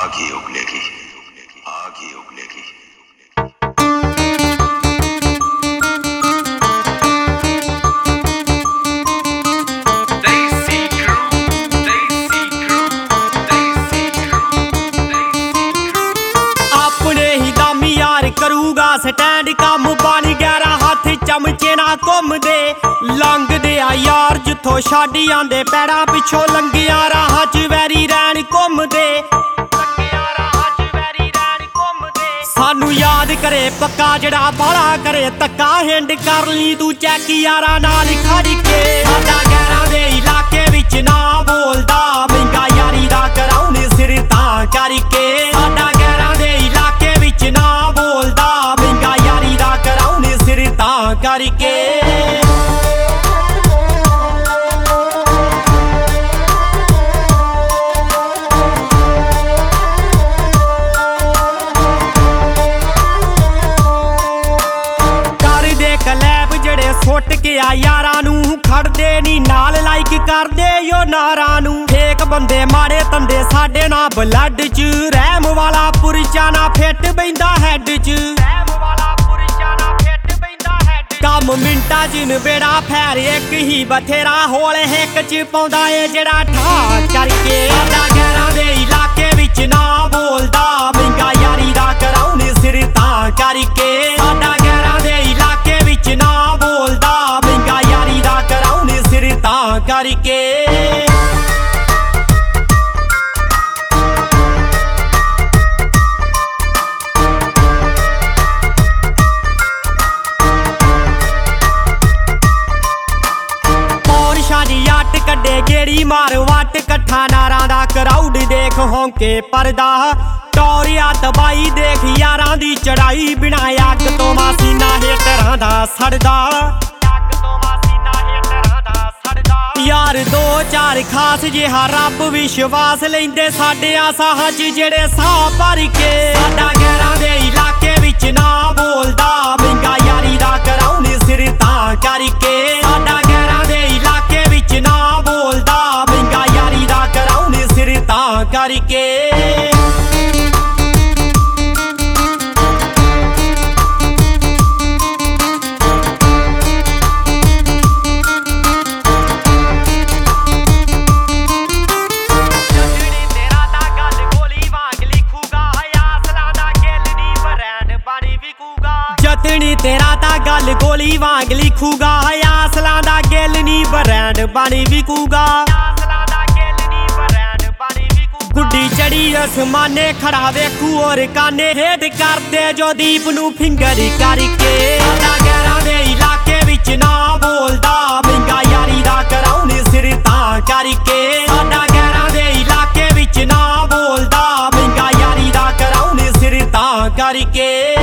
ਗਈ ਉਗਲੇਗੀ ਆ ਗਈ ਉਗਲੇਗੀ। करूगा स्टैंड कम बन गैरा हाथ चमचे ना घुमदे लंघदे आ यार जिथों छड्ड आंदे पैरां पिछों लंघिया राह च वैरी रैन घुमदे सानू याद करे पक्का जड़ा बाला करे धक्का हिंड कर ली तू चैक यारा नाल खड़ के। साडा गैरां दे इलाके विच ना बोलदा महंगा यारी दा कराउण सिर तां करके। साडा गैरां दे इलाके विच ना बोलदा महंगा यारी दा कराउण सिर तां करके। सुट के आ यारां नू खड़दे नी नाल लाइक करदे यो नारां नू। फेक बंदे माड़े तंदे साडे ना ब्लड च रहम वाला पुरचा ना फिट बैंदा हैड च। कम मिंटा च नबेड़ा फैर एक ही बथेरा होल हिक च पाउंदा ए जेड़ा ठा करके। साडा गैरां दे इलाके विच ना बोलदा महंगा यारी दा कराउण सिर तां करके। साडा गैरां दे इलाके विच ना बोलदा महंगा यारी दा कराउण सिर तां करके। कड्डे गेड़ी मार वट कट्ठा नारां दा क्राउड देख होंके परदा टौरिया दबाई देख यारां दी चढ़ाई बिना अग तो मासीना हेटरां दा सड़दा। यार दो चार खास जिहा रब विश्वास लैंदे साडे साह च जेड़े साह भर के। साडा गैरां दे इलाके विच ना बोलदा महंगा यारी दा कराउण सिर तां करके। साडा गैरां दे इलाके विच ना बोलदा महंगा यारी दा कराउण सिर तां करके। जतनी तेरा ता गल गोली वांग लिखूगा आसलां दा गिल नी ब्रांड बनी विकूगा। गुड्डी चढ़ी आसमाने खड़ा वेखू और काने हेड करदे जो दीप नू फिंगर करके। साडा गैरां दे इलाके विच ना बोलदा महंगा यारी दा कराउण सिर तां करके। साडा गैरां दे इलाके विच ना बोलदा महंगा यारी दा कराउण सिर तां करके।